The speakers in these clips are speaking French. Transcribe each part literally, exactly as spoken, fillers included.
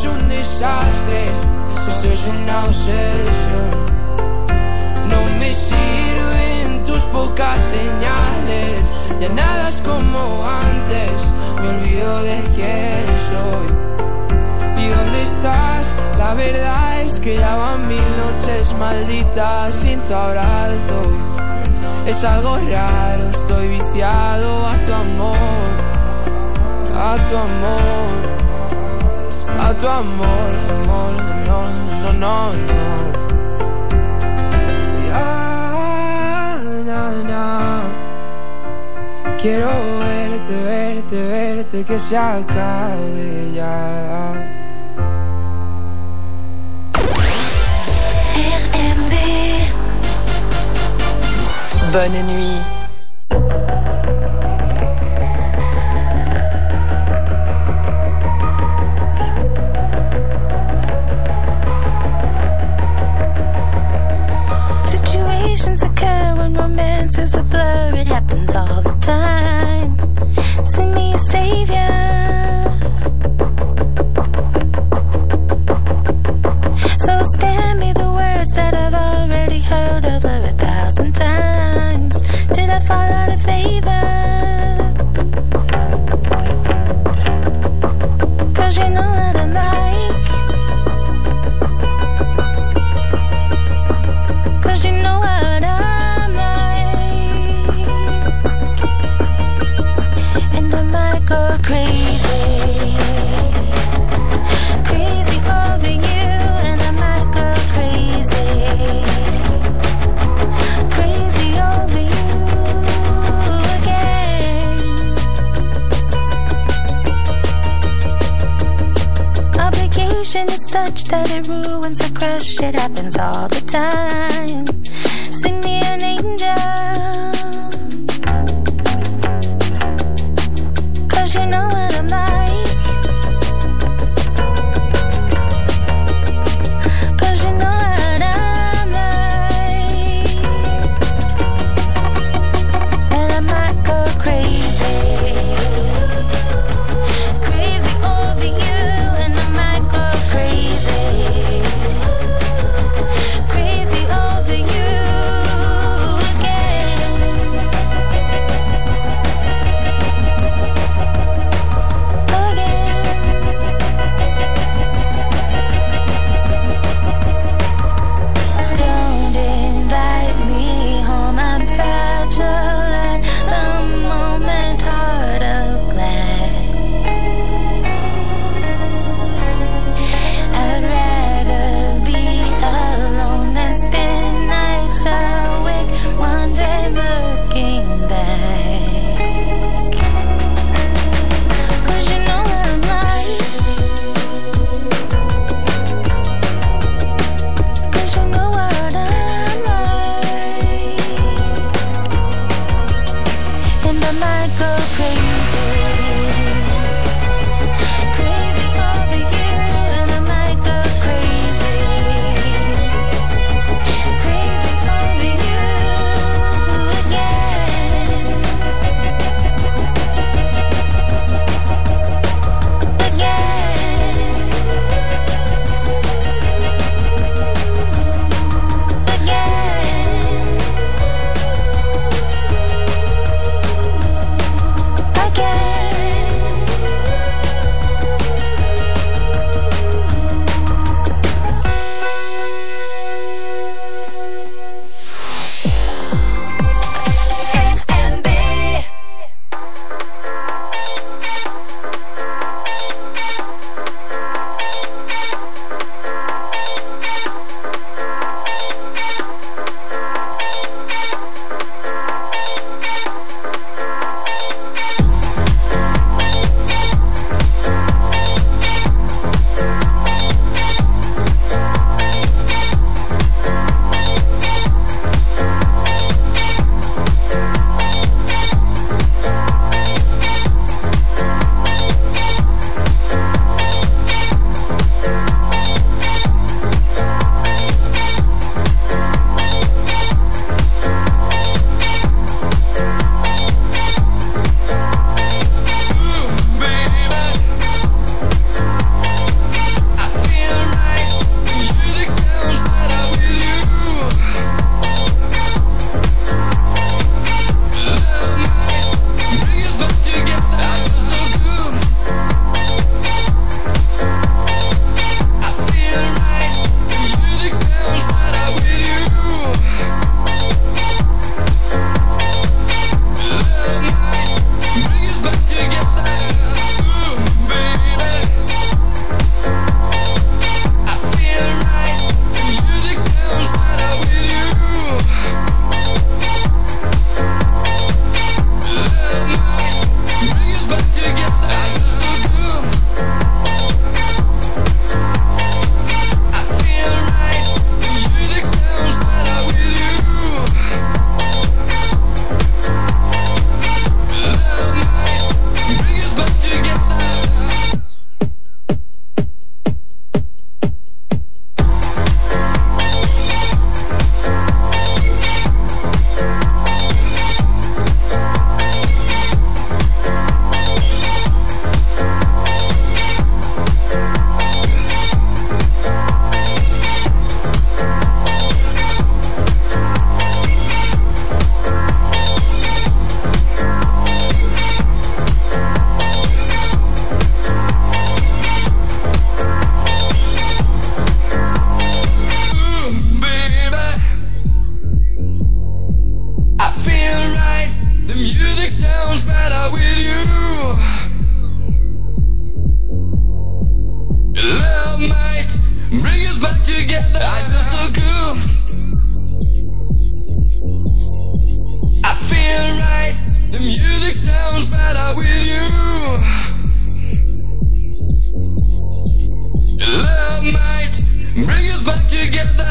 es un desastre, esto es una obsesión. No me sirven tus pocas señales, ya nada es como antes, me olvido de quién soy. ¿Y dónde estás? La verdad es que ya van mil noches malditas sin tu abrazo. Es algo raro, estoy viciado a tu amor, a tu amor, a tu amor, amor, no, no, no, no. Ya, na, na. Quiero verte, verte, verte, que se acabe ya. Bonne nuit. Situations occur when romance is a blur. It happens all the time. Send me a savior. So spare me the words that I've already heard over a thousand times. Did I fall out of favor? Cause you know what I'm like. Cause you know what I'm like. And I might go crazy. Crazy over you. And I might go crazy. Crazy over you again. Obligation is such that it ruins the crush. It happens all the time. Sing me an angel. Cause you know what I'm like. Cause you know what I'm like. And I might go crazy. Crazy over you. And I might go crazy. Crazy over you again. together. I feel so good. I feel right. The music sounds better with you. Love might bring us back together.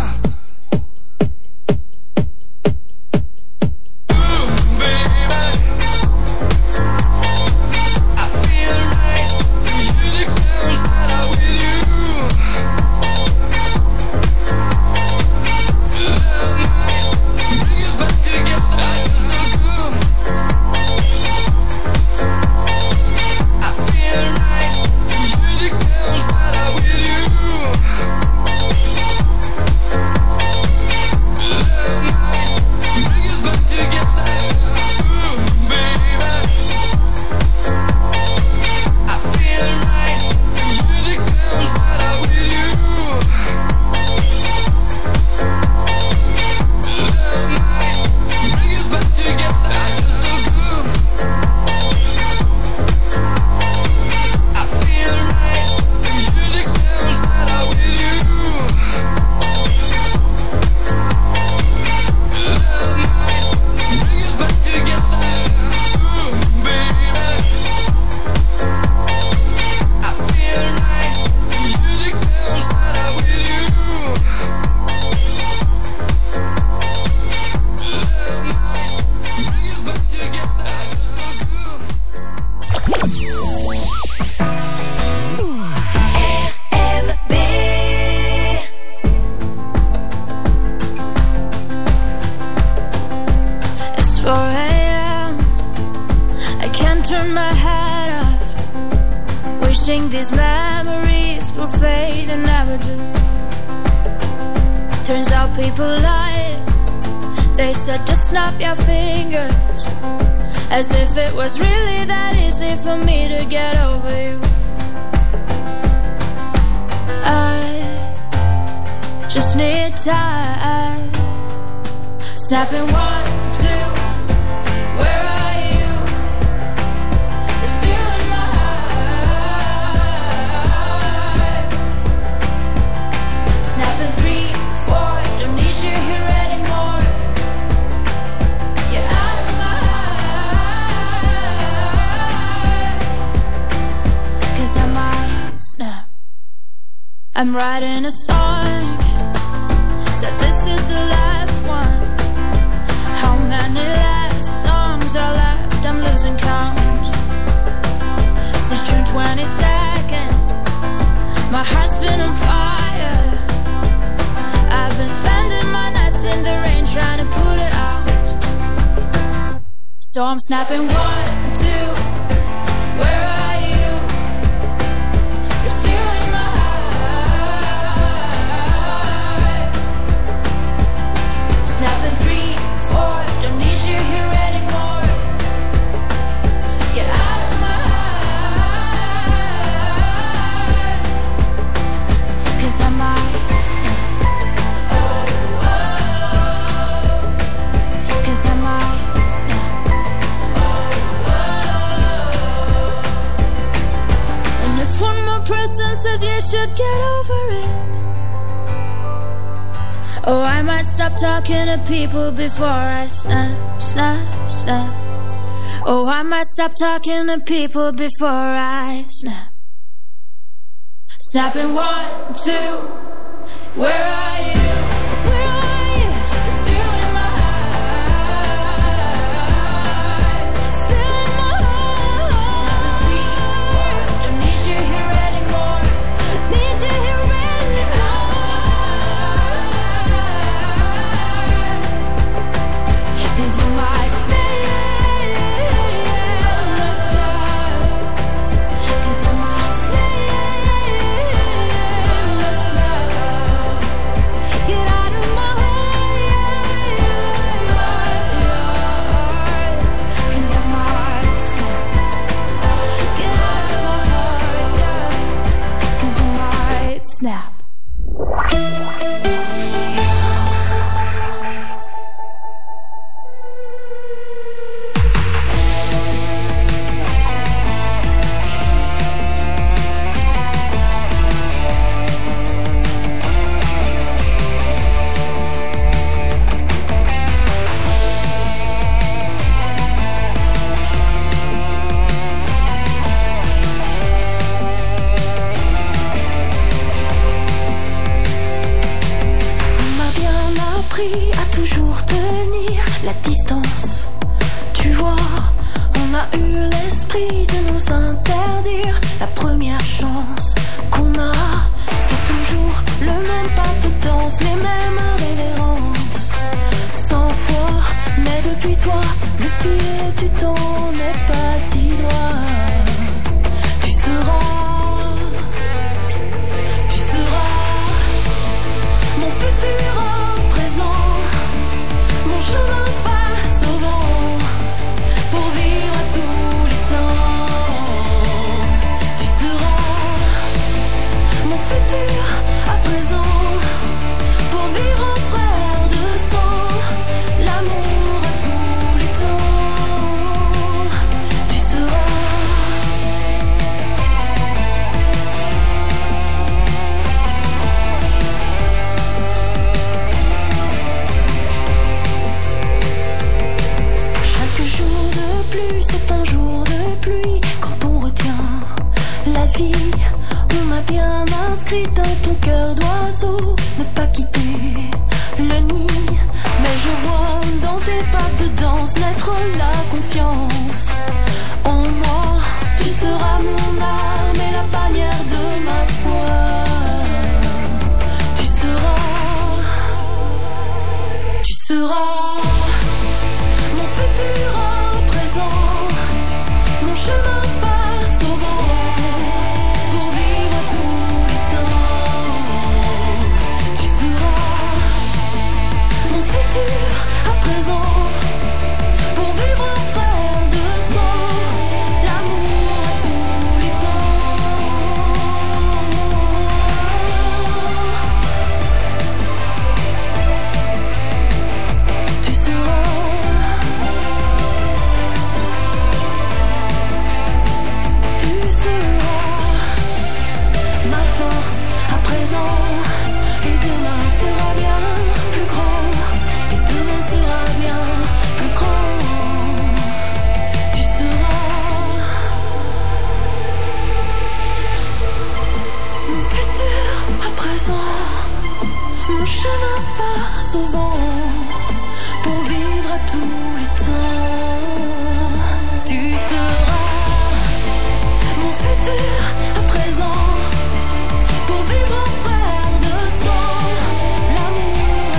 These memories will fade and never do. Turns out people lie. They said just snap your fingers, as if it was really that easy for me to get over you. I just need time. Snapping one, two. Where are you? You're still in my heart. Snapping three, four. Don't need you here anymore. Get out of my heart. 'Cause I might snap. I'm writing a song. Said this is the last one. How many last songs are left? I'm losing count. Since June twenty-second, my heart's been on fire. I've been spending my nights in the rain trying to put it out. So I'm snapping one, two. Where are you? You're still in my heart. Snapping three, four. Don't need you here anymore. Get out of my heart. 'Cause I might snap. Oh, oh. 'Cause I might snap. Oh, oh. And if one more person says you should get over it, oh, I might stop talking to people before I snap, snap, snap. Oh, I might stop talking to people before I snap. Snapping one, two. Where are you? Where are you? You're still in my heart. Still in my heart. Snapping three, four. Don't need you here anymore. Need you here anymore. 'Cause you might stay in the snow. 'Cause you might stay in the snow. You la distance. Tu vois, on a eu l'esprit de nous interdire. La première chance qu'on a, c'est toujours le même pas de danse, les mêmes révérences. Cent fois, mais depuis toi, le fil du temps n'est pas si droit. Tu seras, tu seras mon futur en présent, mon chemin face au vent, pour vivre à tous les temps. Tu seras mon futur à présent, pour vivre en frère de sang, l'amour à tous les temps. Tu seras chaque jour de pluie, c'est un jour de pluie. Quand on retient la vie, on a bien inscrit dans ton cœur d'oiseau ne pas quitter le nid. Mais je vois dans tes pas de danse naître la confiance en moi. Tu seras mon âme et la bannière de ma foi. Tu seras, tu seras mon futur en présent, mon chemin face au vent, pour vivre à tous les temps. Tu seras mon futur à présent, pour vivre en frère de sang, l'amour à tous les temps. Tu seras, tu seras ma force à présent, et demain sera bien plus grand, et demain sera bien plus grand. Tu seras mon futur à présent, mon chemin face au vent, pour vivre à tous les temps. Tu seras mon futur à présent, pour vivre en frère de sang, l'amour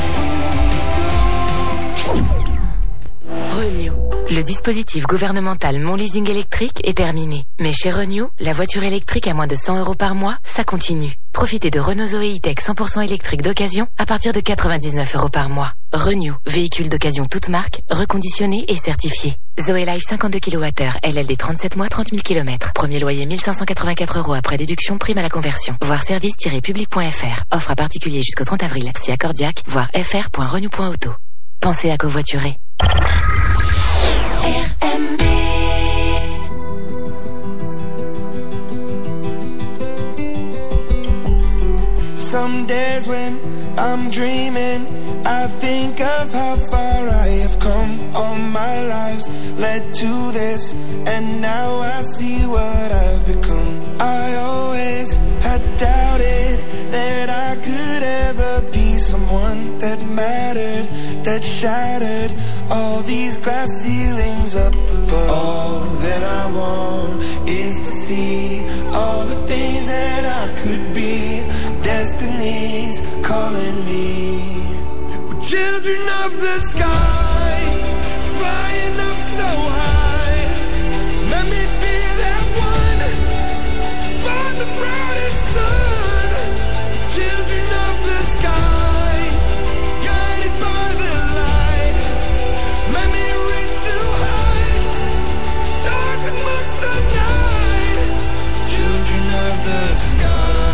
à tous les temps. Renew. Le dispositif gouvernemental Mon Leasing électrique est terminé. Mais chez Renew, la voiture électrique à moins de cent euros par mois, ça continue. Profitez de Renault Zoé E-Tech cent pour cent électrique d'occasion à partir de quatre-vingt-dix-neuf euros par mois. Renew, véhicule d'occasion toute marque, reconditionné et certifié. Zoé Life cinquante-deux kilowattheures, L L D trente-sept mois, trente mille kilomètres. Premier loyer mille cinq cent quatre-vingt-quatre euros après déduction, prime à la conversion. Voir service tiret public point f r. Offre à particulier jusqu'au trente avril. Si accordiaque, voir f r point renew point auto. Pensez à covoiturer. R M B. Some days when I'm dreaming, I think of how far I have come. All my lives led to this, and now I see what I've become. I always had doubted that I could ever be someone that mattered, that shattered all these glass ceilings up above. All that I want is to see all the things that I could be. Destiny's calling me. We're children of the sky, flying up so high. Let me be that one to find the brightest sun. Children of the sky, guided by the light. Let me reach new heights, stars amongst the night. Children of the sky.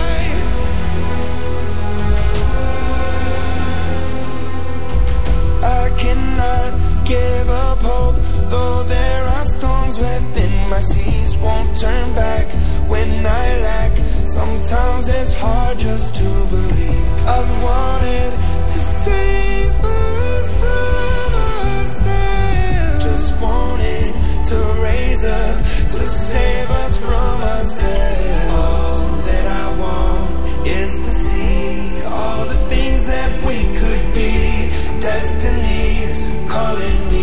I cannot give up hope, though there are storms within my seas. Won't turn back when I lack. Sometimes it's hard just to believe. I've wanted to save us from ourselves. Just wanted to raise up to save us from ourselves. All that I want is to see all the things that we could be. Destiny's calling me.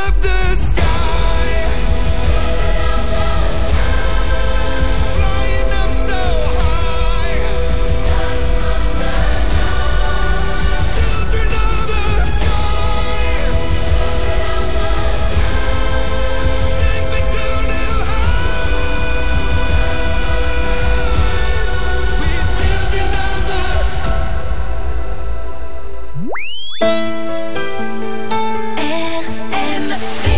of the sky. Flying up so high. Children of the sky. Take me to new heights. We're children of the R M V.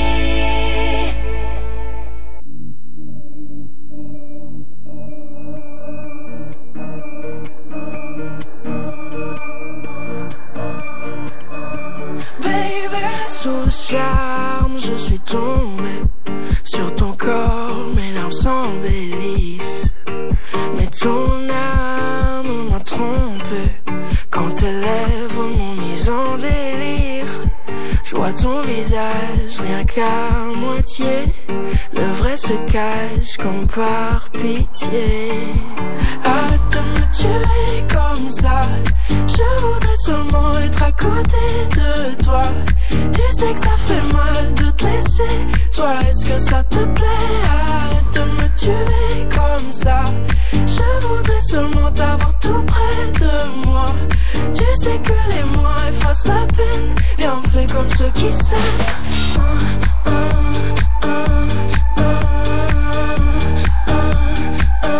Sous le charme, je suis tombé sur ton corps, mes larmes s'embellissent. Mais ton âme m'a trompé quand tes lèvres m'ont mis en délire. Je vois ton visage rien qu'à moitié, le vrai se cache comme par pitié. Arrête de me tuer comme ça, je voudrais seulement être à côté de toi. Tu sais que ça fait mal de te laisser, toi est-ce que ça te plaît? Arrête de me tuer comme ça, je voudrais seulement t'avoir tout près de moi. Tu sais que les mois effacent la peine, viens on fait comme ceux qui s'aiment. Uh, uh, uh, uh, uh, uh,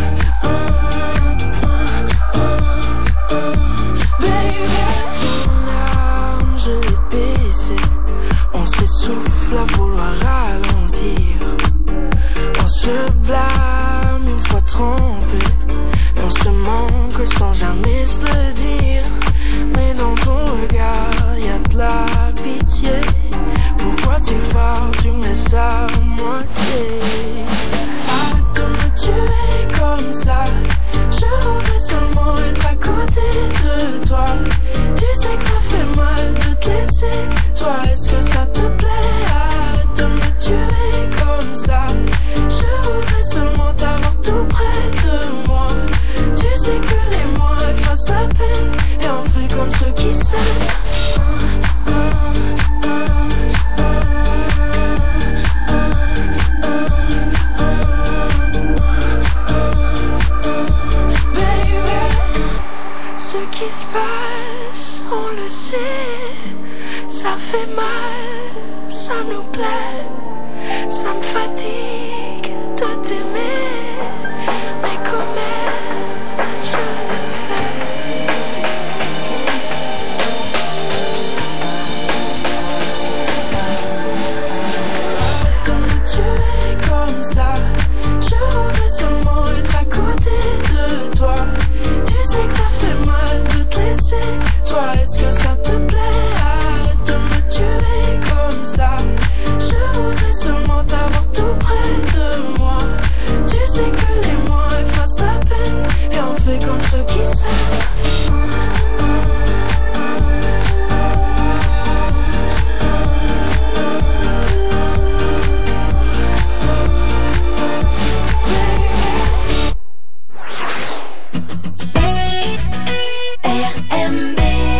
uh. Baby, ton âme je l'ai baissée, on s'essouffle à vouloir ralentir. On se blâme une fois trompé, et on se manque sans jamais se le dire. Mais dans ton regard y'a de la pitié. Pourquoi tu pars, tu me laisses à moitié? Arrête de me tuer comme ça, je voudrais seulement être à côté de toi. Tu sais que ça fait mal de te laisser, toi est-ce que ça te plaît? Arrête de me tuer comme ça, je voudrais seulement t'avoir tout près de moi. Tu sais que les mois effacent la peine, et on fait comme ceux qui s'aiment. Uh, uh, uh, uh, uh, uh, uh, uh, baby. Ce qui se passe, on le sait, ça fait mal, ça nous plaît, ça me fatigue de t'aimer, mais quand même, je le fais. De me tuer comme ça, je voudrais seulement être à côté de toi. Tu sais que ça fait mal de te laisser, toi est-ce que ça te plaît? Arrête de me tuer comme ça, je voudrais seulement t'avoir tout près de moi. Tu sais que les mois effacent la peine, et on fait comme ceux qui s'aiment. R M B.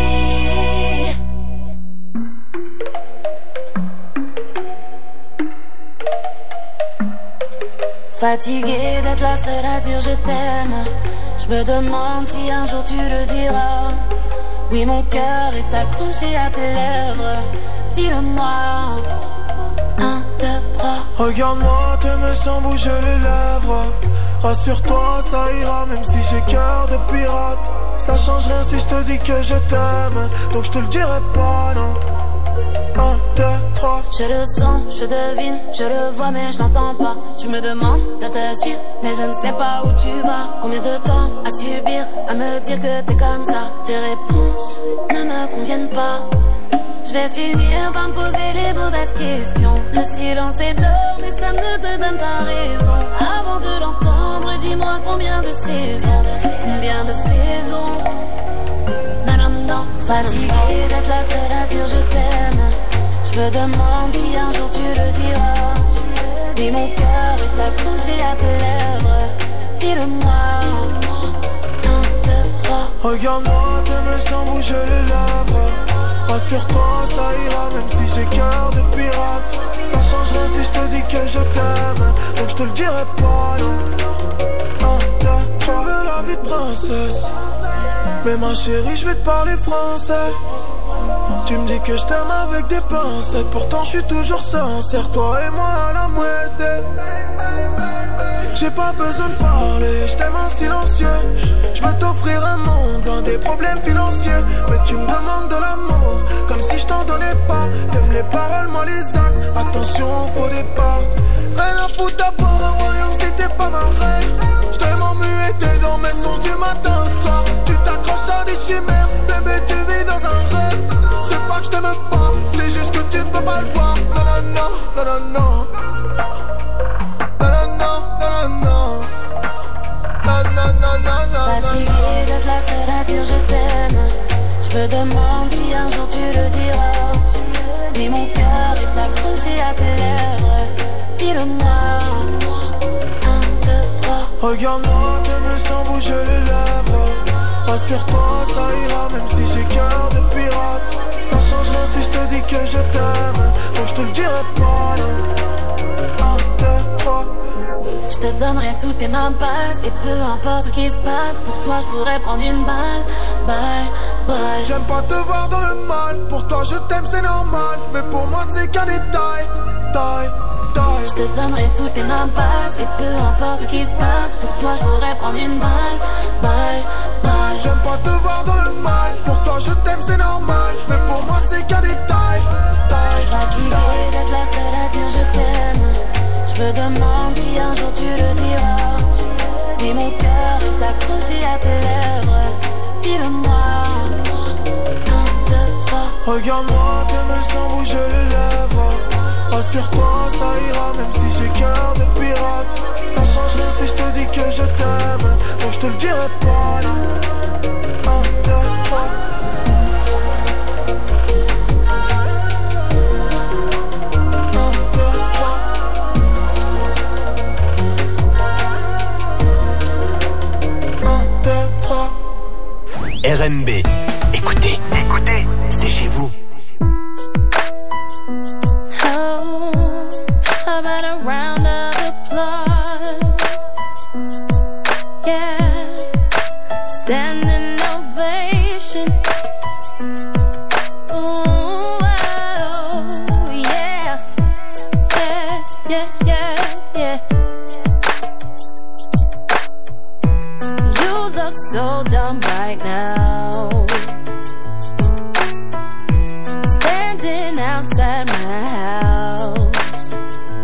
Fatiguée d'être la seule à dire je t'aime, je me demande si un jour tu le diras. Oui, mon cœur est accroché à tes lèvres, dis-le-moi. Un, deux, trois. Regarde-moi, t'aimes sans bouger les lèvres. Rassure-toi, ça ira, même si j'ai cœur de pirate. Ça change rien si je te dis que je t'aime, donc je te le dirai pas, non. Un, deux, trois. Je le sens, je devine, je le vois mais je l'entends pas. Tu me demandes de te suivre, mais je ne sais pas où tu vas. Combien de temps à subir, à me dire que t'es comme ça? Tes réponses ne me conviennent pas. Je vais finir par me poser les mauvaises questions. Le silence est d'or, mais ça ne te donne pas raison. Avant de l'entendre, dis-moi combien de saisons, combien de saisons. Non, non, non, fatiguée d'être la seule à dire je t'aime. Je me demande si un jour tu le diras. Mais mon cœur est accroché à tes lèvres, dis-le-moi. Un, deux, trois. Regarde-moi, t'aimes sans bouger les lèvres. Rassure-toi, ça ira même si j'ai cœur de pirate. Ça change rien si je te dis que je t'aime, donc je te le dirai pas, non. Un, deux, tu veux la vie de princesse, mais ma chérie, je vais te parler français. Tu me dis que je t'aime avec des pincettes, pourtant je suis toujours sincère, toi et moi à la moitié. J'ai pas besoin de parler, je t'aime en silencieux. Je veux t'offrir un monde loin des problèmes financiers, mais tu me demandes de l'amour comme si je t'en donnais pas. T'aimes les paroles, moi les actes, attention au faux départ. Rien à foutre d'avoir un royaume si t'es pas ma reine. Je t'aime en muet, t'es dans mes sons du matin au soir. Tu t'accroches à des chimères, bébé tu vis dans un rêve. C'est pas que je t'aime pas, c'est juste que tu ne peux pas le voir. Non non non, non non non. Fatiguée d'être la seule à dire je t'aime. Je me demande si un jour tu le diras. Mais mon cœur est accroché à tes lèvres. Dis-le-moi. Un, deux, trois. Regarde-moi, t'aimes sans bouger les lèvres. Rassure-toi, ça ira même si j'ai cœur de pirate. Ça change rien si je te dis que je t'aime, donc je te le dirai pas, non. Un, deux, trois. Je te donnerai toutes tes mains passes. Et peu importe ce qui se passe, pour toi je pourrais prendre une balle. Balle, balle. J'aime pas te voir dans le mal. Pour toi je t'aime c'est normal, mais pour moi c'est qu'un détail. Taille, taille. Je te donnerai toutes tes mains passes. Et peu importe ce qui se passe, pour toi je pourrais prendre une balle. Balle, balle. J'aime pas te voir dans le mal. Pour toi je t'aime c'est normal, mais pour moi c'est qu'un détail. Taille, fatiguée d'être la seule à dire je t'aime. Je me demande si un jour tu le diras. Mais mon cœur est accroché à tes lèvres. Dis-le-moi. Un, deux, trois. Regarde-moi, t'aimes sans bouger les lèvres. Rassure-toi, ça ira même si j'ai cœur de pirate. Ça change rien si je te dis que je t'aime, donc je te le dirai pas, non. Un, deux, trois. R M B. Écoutez, écoutez, c'est chez vous. Oh, about a round of applause. Yeah, standing ovation. Ooh, oh, yeah, yeah, yeah, yeah, yeah. You look so dumb right now, standing outside my house,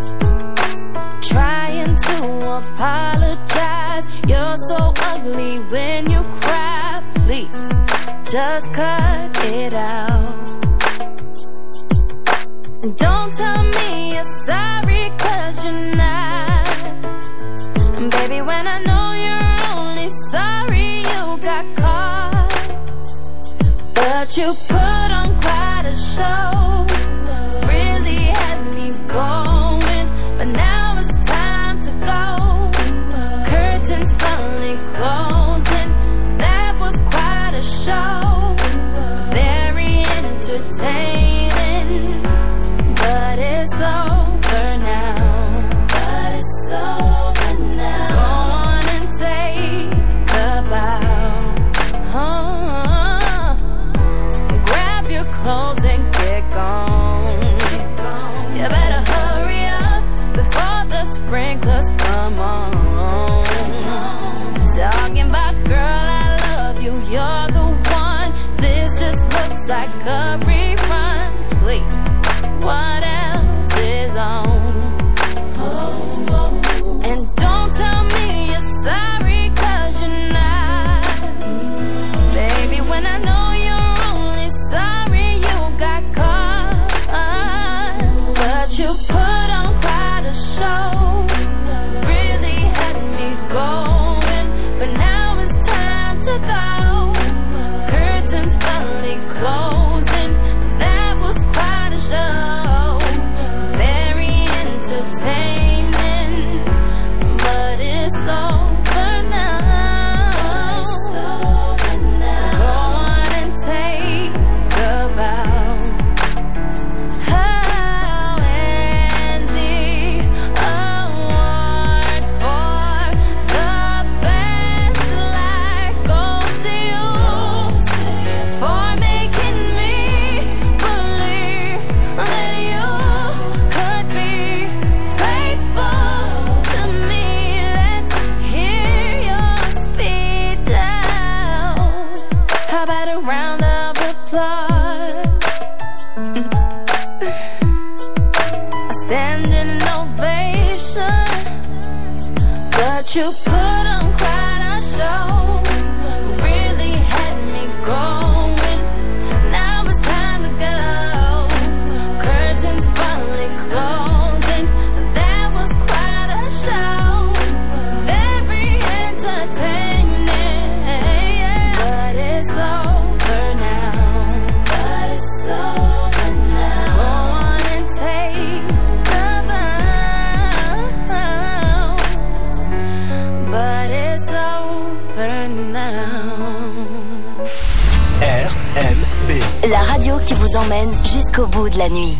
trying to apologize. You're so ugly when you cry. Please, just cut it out. And don't tell me you're sorry, 'cause you're not. And baby, when I know you're only sorry you got caught, but you put on quite a show, really had me going, but now it's time to go. Curtains finally closing, that was quite a show, very entertaining, but it's over now, but it's over now. Go on and take a bow. Oh, grab your clothes and get gone. You better hurry up before the sprinklers come on. Talking about, girl, I love you, you're the one. This just looks like a rerun. Please, what else is on? And don't tell me you're sorry, 'cause you're not. Baby, when I know you're only sorry you got caught, but you put on quite a show, really had me going, but now it's time to go. Curtains finally closing, that was quite a show, very entertaining, but it's over now. Go on and take a bow. standing ovation. But you put on quite a show, really had me going. Now it's time to go. Curtains finally closing. That was quite a show, very entertaining. But it's over now. But it's over now. Go on and take the bow. But it's over now. R M B, la radio qui vous emmène jusqu'au bout de la nuit.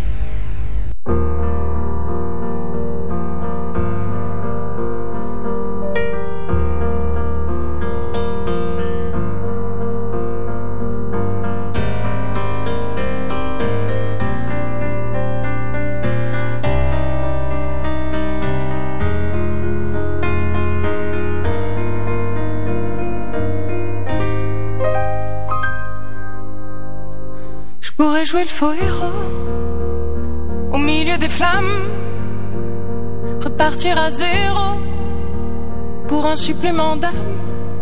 Je pourrais jouer le faux héros au milieu des flammes, repartir à zéro pour un supplément d'âme.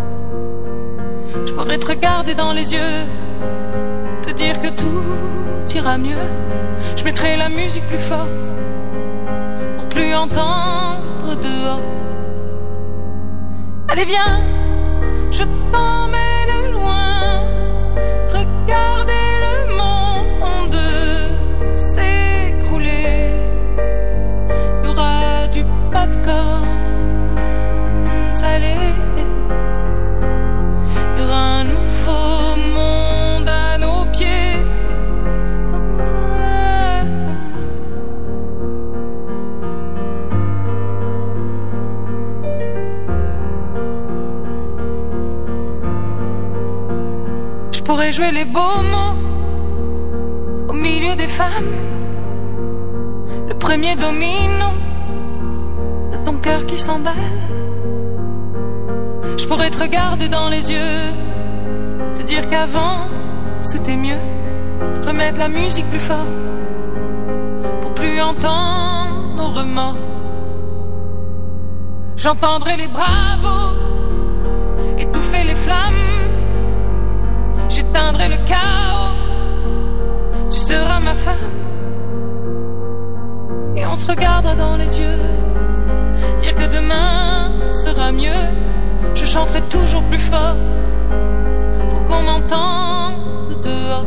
Je pourrais te regarder dans les yeux, te dire que tout ira mieux. Je mettrai la musique plus fort pour plus entendre dehors. Allez viens, je t'emmène loin, regardez le monde s'écrouler. Il y aura du popcorn salé, il y aura un nouveau monde à nos pieds. Je pourrais jouer les beaux mots au milieu des femmes, le premier domino de ton cœur qui s'emballe. Je pourrais te regarder dans les yeux, te dire qu'avant c'était mieux, remettre la musique plus fort pour plus entendre nos remords. J'entendrai les bravos étouffer les flammes, j'éteindrai le chaos, tu seras ma femme. Et on se regardera dans les yeux, dire que demain sera mieux. Je chanterai toujours plus fort pour qu'on m'entende dehors.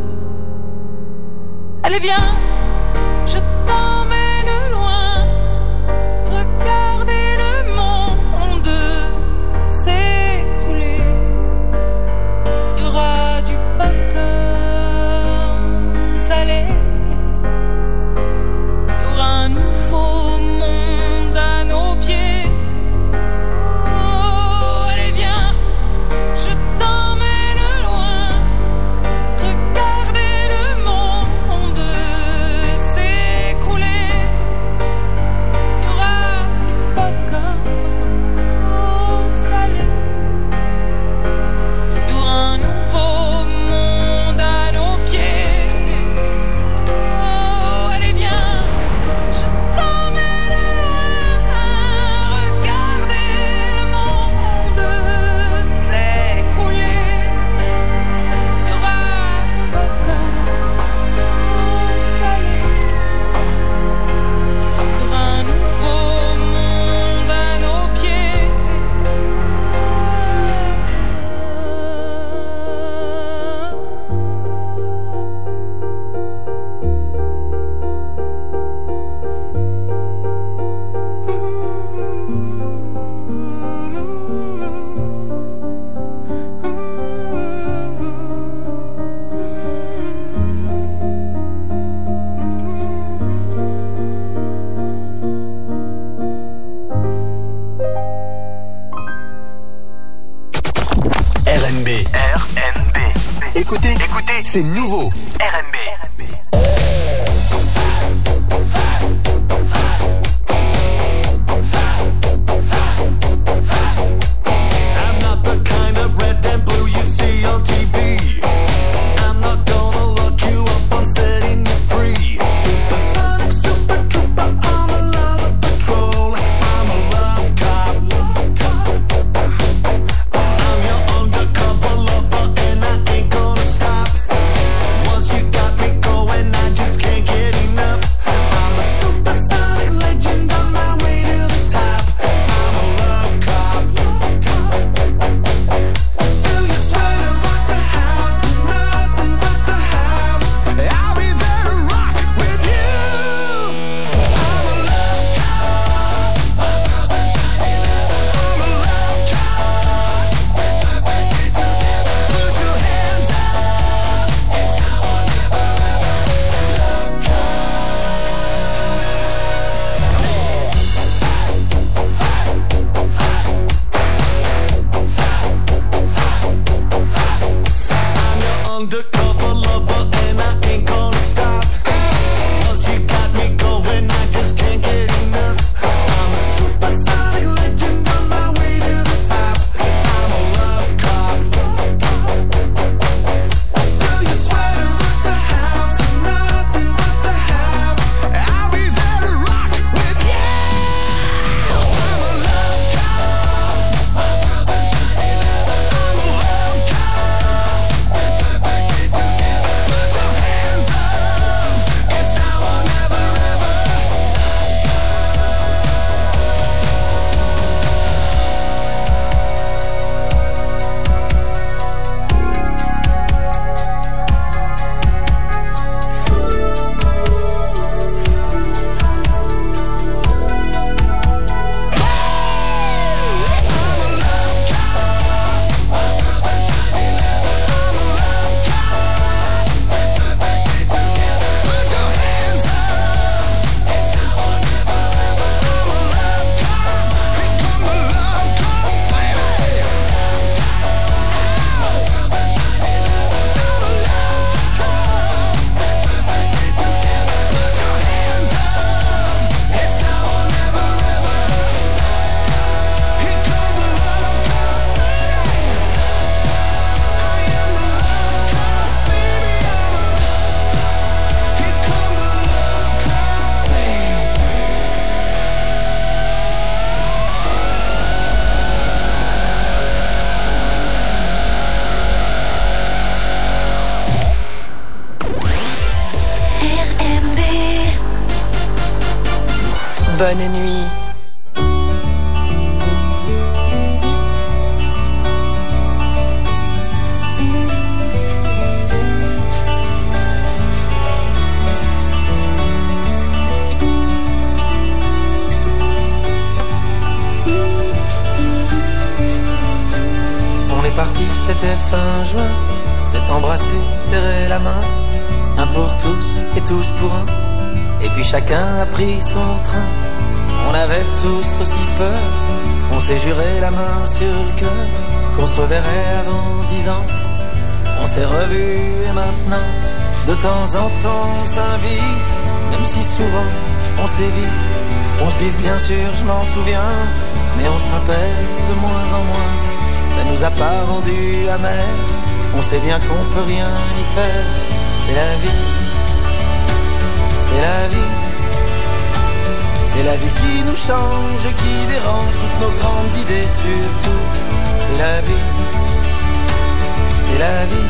Allez viens, je t'emmène loin, regardez le monde s'écrouler. Il y aura du popcorn salé, il y aura un nouveau monde à nos pieds. Oh, allez viens, je t'emmène loin, regardez le monde s'écrouler. Il y aura du popcorn salé, il y aura un nouveau monde à nos pieds. Oh, allez viens, je t'emmène loin, regardez le monde s'écrouler. Il y aura du popcorn salé, il y aura un nouveau monde à nos pieds. R M B. R M B. Écoutez, écoutez, c'est nouveau. R M B. I'm not the kind of red and blue you see on T V. I'm not gonna lock you up, I'm setting you free. Supersonic, super trooper, Bonne nuit. Parti, c'était fin juin, s'est embrassé, serré la main, un pour tous et tous pour un, et puis chacun a pris son train. On avait tous aussi peur, on s'est juré la main sur le cœur, qu'on se reverrait avant dix ans. On s'est revus et maintenant, de temps en temps on s'invite, même si souvent on s'évite. On se dit bien sûr, je m'en souviens, mais on se rappelle de moins en moins. Ça nous a pas rendu amers, on sait bien qu'on peut rien y faire. C'est la vie, c'est la vie, c'est la vie qui nous change et qui dérange toutes nos grandes idées surtout. C'est la vie, c'est la vie,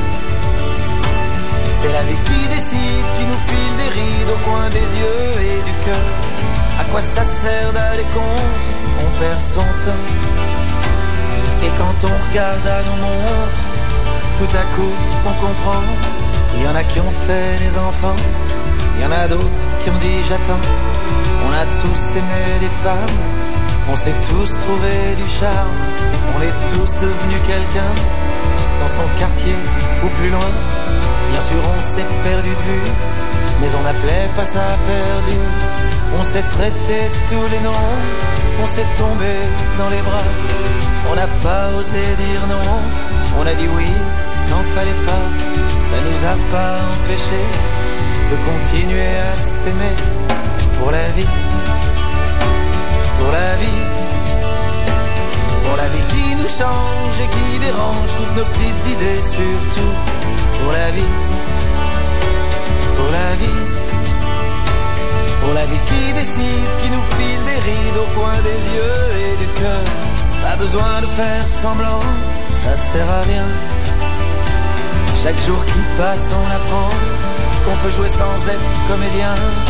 c'est la vie qui décide, qui nous file des rides au coin des yeux et du cœur. À quoi ça sert d'aller contre, on perd son temps. Et quand on regarde à nos montres, tout à coup on comprend. Il y en a qui ont fait des enfants, il y en a d'autres qui ont dit j'attends. On a tous aimé les femmes, on s'est tous trouvé du charme. On est tous devenus quelqu'un, dans son quartier ou plus loin. Bien sûr on s'est perdu de vue, mais on n'appelait pas ça perdu. On s'est traité tous les noms, on s'est tombé dans les bras. On n'a pas osé dire non, on a dit oui quand fallait pas. Ça nous a pas empêché de continuer à s'aimer. Pour la vie, pour la vie, pour la vie qui nous change et qui dérange toutes nos petites idées surtout. Pour la vie, pour la vie, pour la vie qui décide, qui nous file des rides au coin des yeux et du cœur. Pas besoin de faire semblant, ça sert à rien. Chaque jour qui passe on apprend qu'on peut jouer sans être comédien.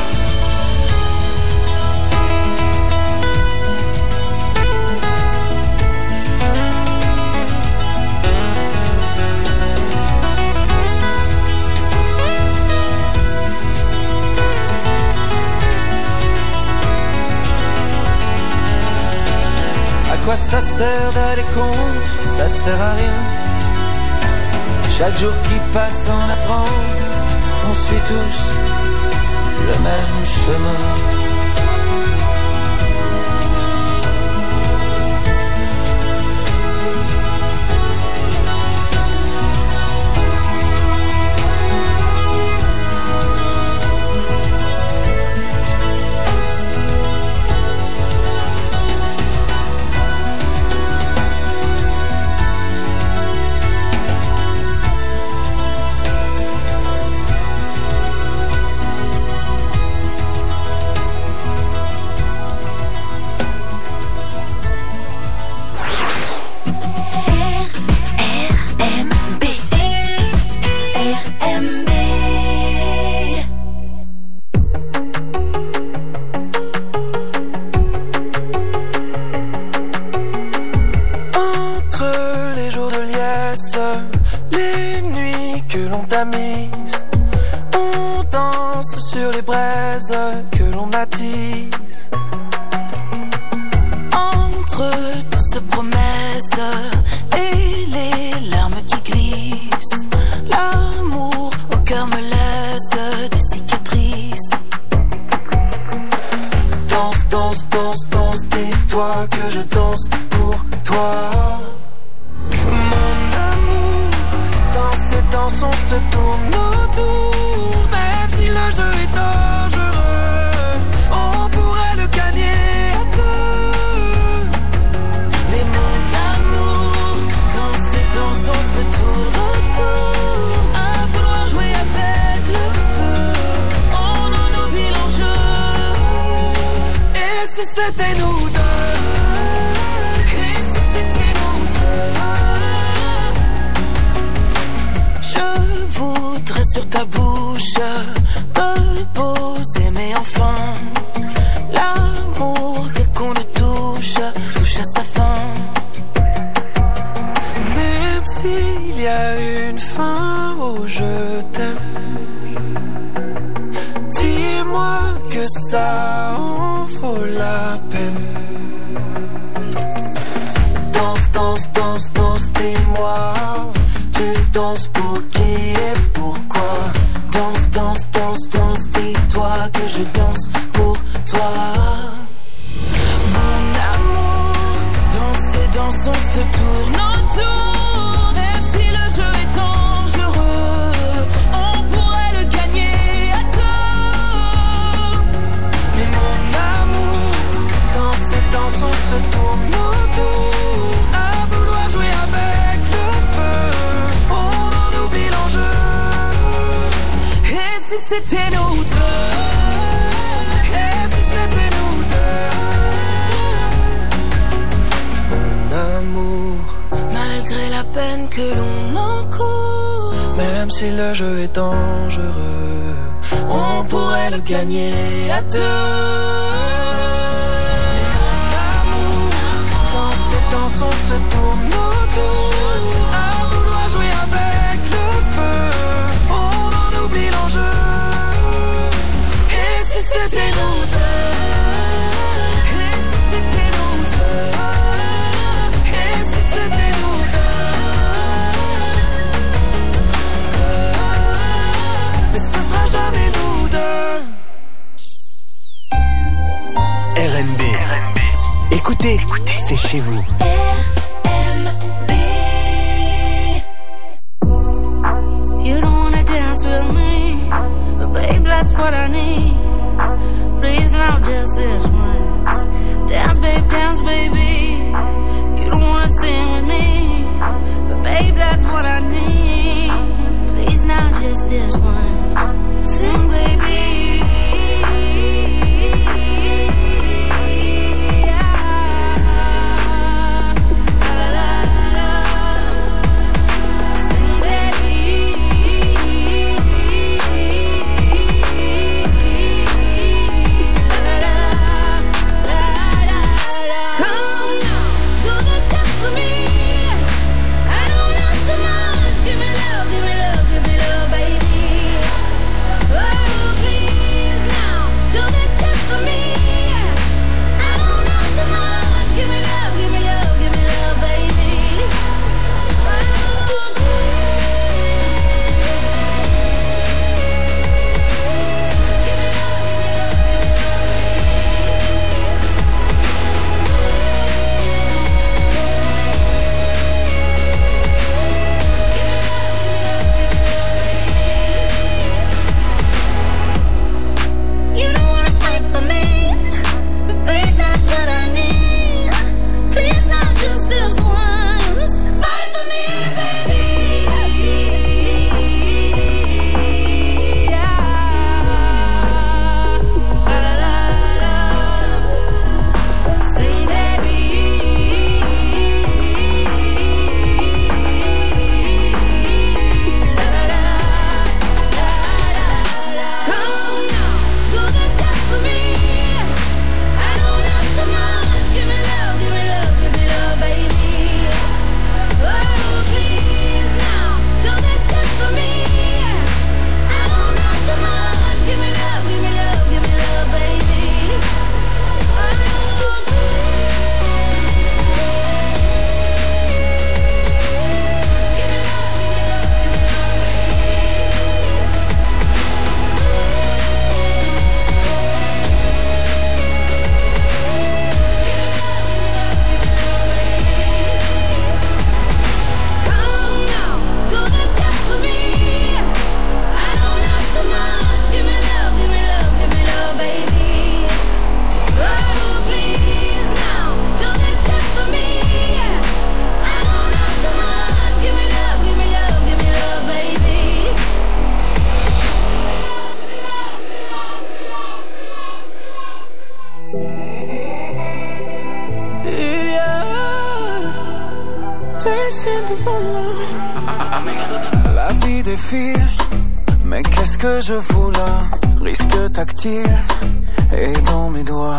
À quoi ça sert d'aller contre, ça sert à rien. Chaque jour qui passe on apprend, on suit tous le même chemin. L'amour vaut la peine. Danse, danse, danse, danse, dis-moi, tu danses pour qui et pourquoi? Danse, danse, danse, danse, dis-toi que je danse pour toi. Mon amour, danser, dansons, se tourne autour. Même si le jeu est dangereux, on pourrait le gagner à tort. Mais mon amour, danser, dansons, se tourne autour. À vouloir jouer avec le feu, on en oublie l'enjeu. Et si c'était nous deux? Et si c'était nous deux? Mon amour, malgré la peine que l'on encourt, même si le jeu est dangereux, on pourrait le gagner à deux. Dansons, se tourne autour. À vouloir jouer avec le feu, on en oublie l'enjeu. Et si c'était nous deux? Et si c'était nous deux? Et si c'était nous deux? Deux. Mais ce sera jamais nous deux. R N B. Écoutez, c'est chez vous. You don't wanna dance with me, but babe, that's what I need. Please, now just this once. Dance, babe, dance, baby. You don't wanna sing with me, but babe, that's what I need. Please, now just this once. Sing, baby. La vie défile, mais qu'est-ce que je fous là? Risque tactile et dans mes doigts.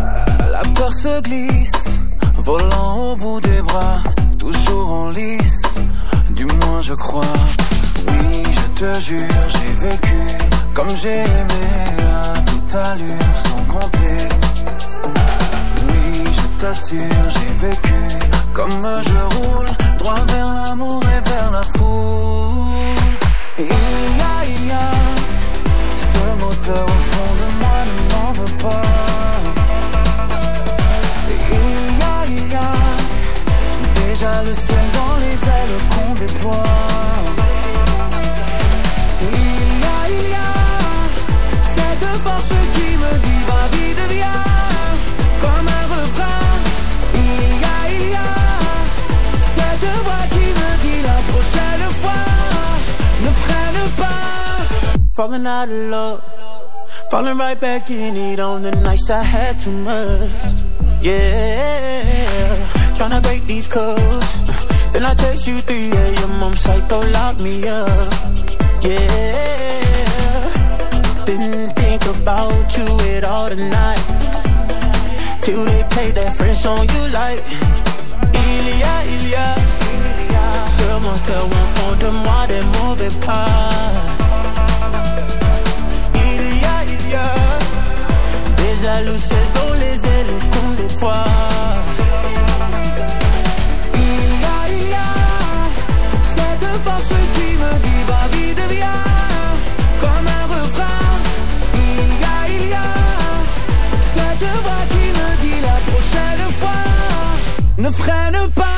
La peur se glisse, volant au bout des bras, toujours en lice, du moins je crois. Oui, je te jure, j'ai vécu comme j'ai aimé à toute allure, sans compter sûr, j'ai vécu comme je roule, droit vers l'amour et vers la foule. Et il y a, il y a ce moteur au fond de moi, ne m'en veux pas. Et il y a, il y a déjà le ciel dans les ailes qu'on déploie. Il y a, il y a cette force qui me dit va vite viens, comme un refrain. Il y a, il y a cette voix qui me dit la prochaine fois ne freine pas. Falling out of love, falling right back in it on the nights I had too much. Yeah, tryna break these codes. Then I text you three a.m. I'm psycho, lock me up. Yeah, didn't think about you at all tonight, till they played that French song you like. Il y a, il y a ce moteur au fond de moi, des mauvais pas. Il y a, il y a déjà le ciel dans les ailes qu'on déploie. Il y a, il y a cette force qui me dit va vite viens, comme un refrain. Il y a, il y a cette voix qui me dit la prochaine fois ne freine pas.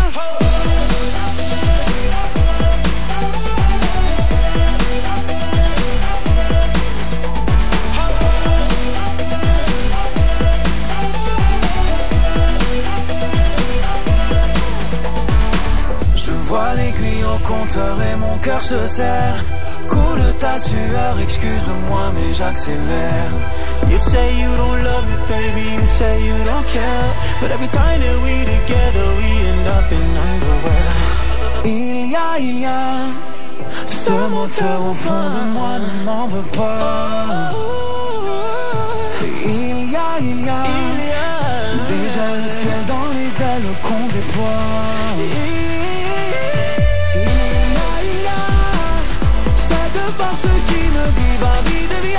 Je vois l'aiguille au compteur et mon cœur se serre. Coule ta sueur, excuse-moi mais j'accélère. You say you don't love me, baby, you say you don't care, but every time that we together, we end up in underwear. Il y a, il y a ce moteur au fond de moi, ne m'en veux pas. Il y a, il y a déjà le ciel dans les ailes qu'on déploie. Il y a, il y a cette force qui me dit va vite viens.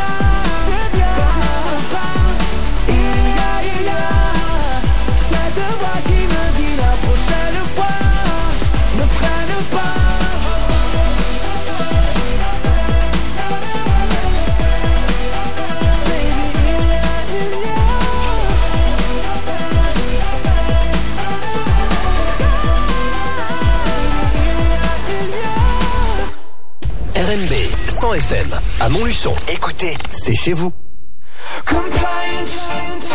cent F M à Montluçon. Écoutez, c'est chez vous. Compliance,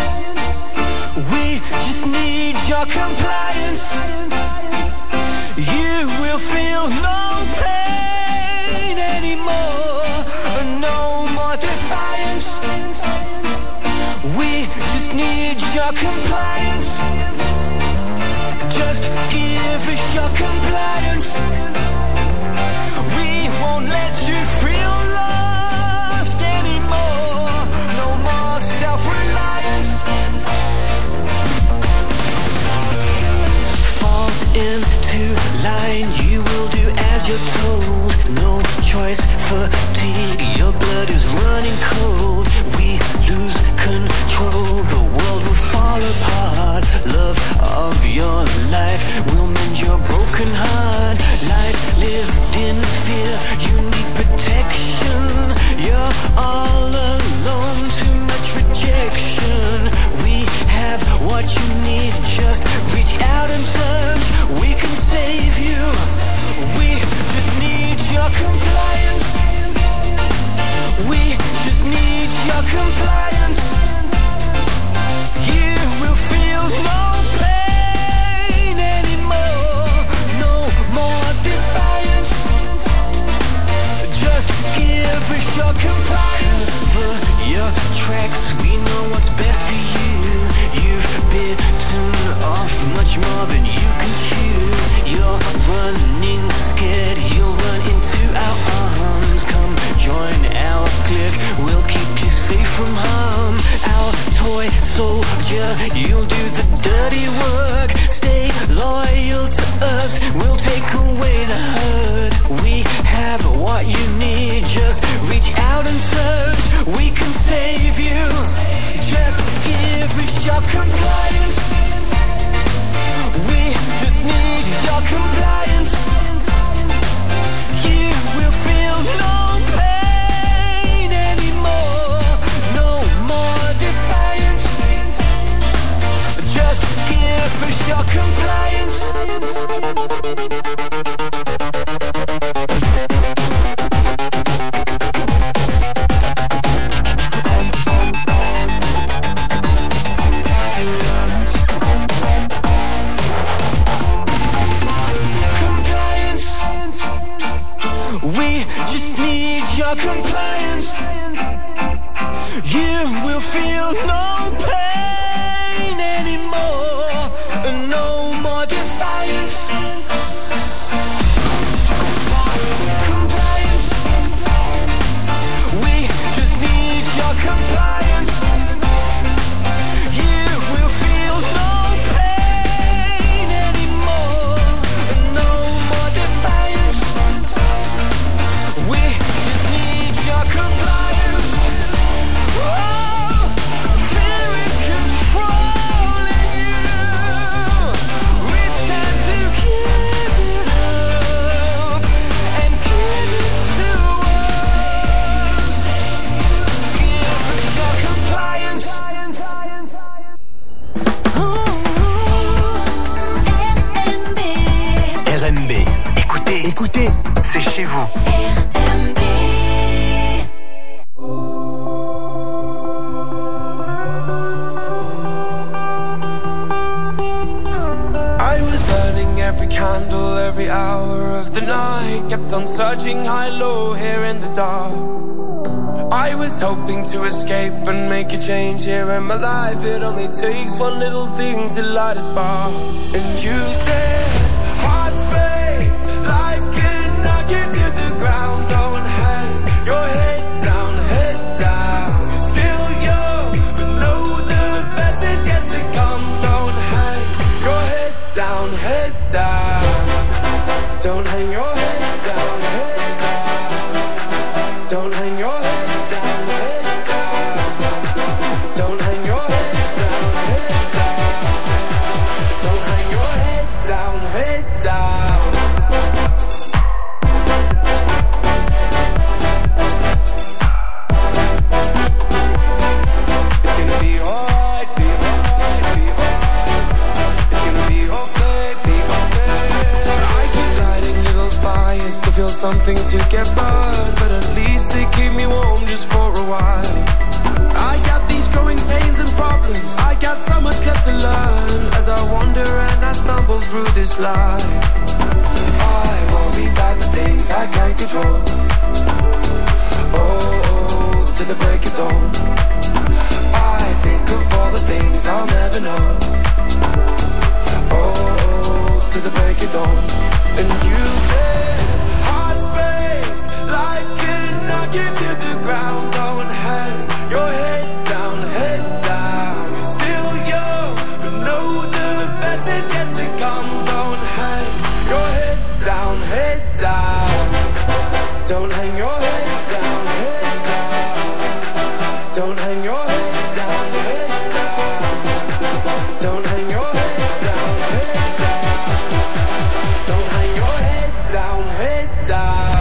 we just need your compliance. You will feel no pain anymore, no more defiance. We just need your compliance. Just give us your compliance. We won't let you feel lost anymore. No more self-reliance. Fall into line, you will do as you're told. No choice, fatigue, your blood is running cold. We lose control, the world will fall apart. Love of your life will mend your broken heart. Life lived in fear, you need protection. You're all alone, too much rejection. We have what you need, just reach out and touch. We can save you. We just need your compliance. We just need your compliance. You will feel no pain anymore, no more defiance. Just give us your compliance. Cover your tracks, we know what's best for you. You've bitten off much more than you can chew. You're running scared, you'll run into our arms. Come join our clique, we'll keep you safe from harm. Our toy soldier, you'll do the dirty work. Stay loyal to us, we'll take away the hurt. We have what you need, just reach out and search. We can save you. Just give us your compliance. your compliance. You will feel no pain anymore, no more defiance. Just give us your compliance. Your compliance, you will feel no pain anymore, no more defiance. Compliance, we just need your compliance. You will feel no pain anymore, no more defiance. We your compliance. Oh, fear is controlling you. It's time to give it up and give it to us. Give us your compliance. R N B. Écoutez, écoutez, c'est chez vous. Candle every hour of the night, kept on searching high low here in the dark. I was hoping to escape and make a change here in my life. It only takes one little thing to light a spark. And you said, hearts break, life can knock you to the ground. Don't hang your head down, head down. You're still young, but know the best is yet to come. Don't hang your head down, head down. Don't hang your head down, head down. Don't hang your head down, head down. Don't hang your head down, head down. Don't hang your head down, head down. It's gonna be alright, be alright, be alright. It's gonna be okay, be okay. I keep lighting little fires to feel something to get burned, but at least they keep me warm just for a while. I got these growing pains and problems, I got so much left to learn as I wander and I stumble through this life. I worry about the things I can't control. Oh, oh, to the break of dawn. I think of all the things I'll never know. Oh, oh, to the break of dawn. And you said, hearts break, life can knock you to the ground. Don't hang your head down, head down. You're still young, but know the best is yet to come. Don't hang your head down, head down. Don't hang your head down, head down. Don't hang your head down, head down. Don't hang your head down, head down. Don't hang your head down, head down.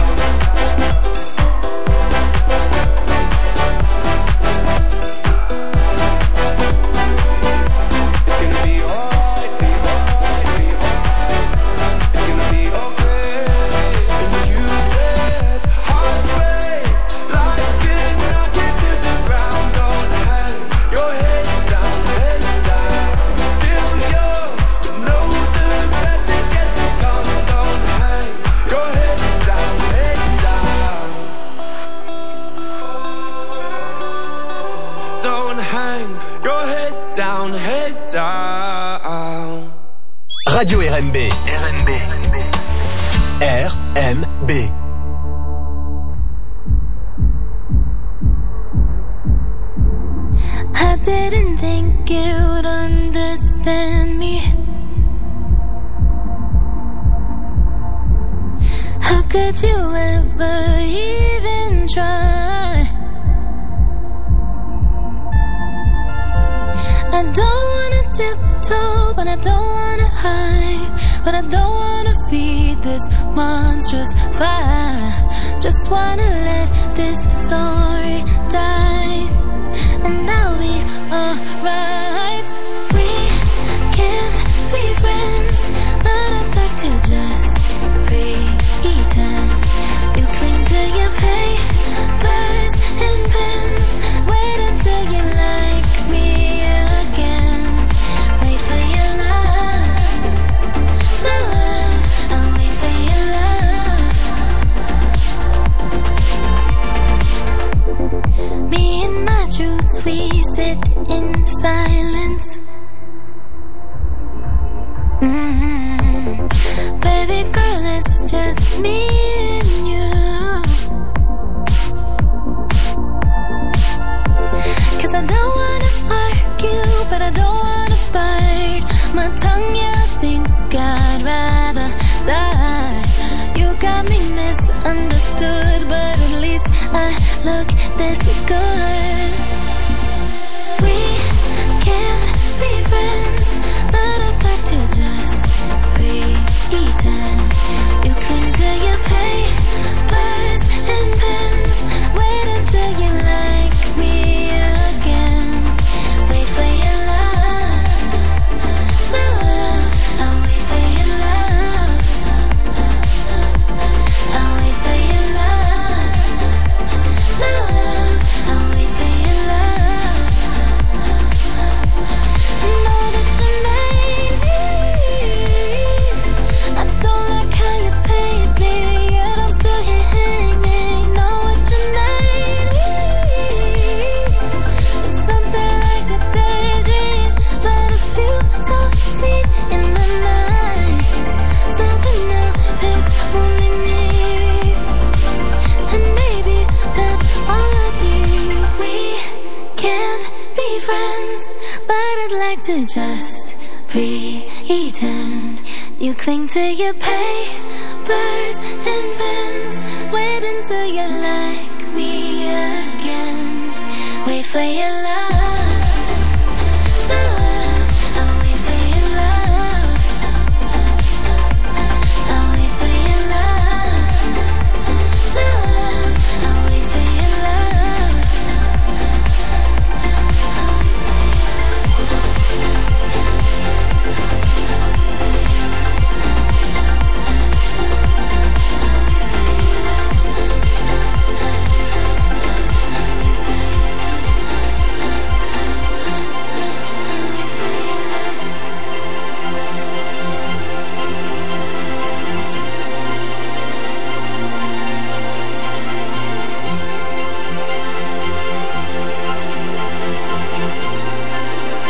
It's gonna be alright, be alright, be alright. It's gonna be okay. And you said, hearts break, life can knock you to the ground. Don't hang your head down, head down. You're still young, but know the best is yet to come. Don't hang your head down, head down. Don't hang your head down, head down. Radio R N B. R N B. R N B. I didn't think you'd understand me. How could you ever even try? I don't wanna tiptoe, but I don't wanna hide. But I don't wanna feed this monstrous fire. Just wanna let this story die, and I'll be alright. We can't be friends, but I'd like to just pretend. You cling to your papers and pens. Wait until you like me again. Wait for your love, my love. I'll wait for your love. Me and my truth, we sit in silence. Mm-hmm. Baby girl, it's just me and you. Cause I don't wanna argue, but I don't wanna bite my tongue, yeah, I think I'd rather die. You got me misunderstood, but at least I look this good. We can't be friends, but I'd like to just pretend. You cling to your papers and pens. Wait until you like me again. Wait for your love, my love. I'll wait for your love. I'll wait for your love, my love. I'll wait for your love. I know that you made me. I don't like how you paid me, yet I'm still here hanging. Know what you made me. It's something like a daydream, but a few so seen in the night. Something now, it's only me, and maybe that's all I need. We can't be friends, but I'd like to just pretend. You cling to your papers and pens. Wait until you like me again. Wait for your love.